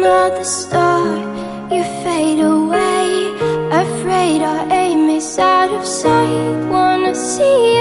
another star, you fade away. Afraid our aim is out of sight. Wanna see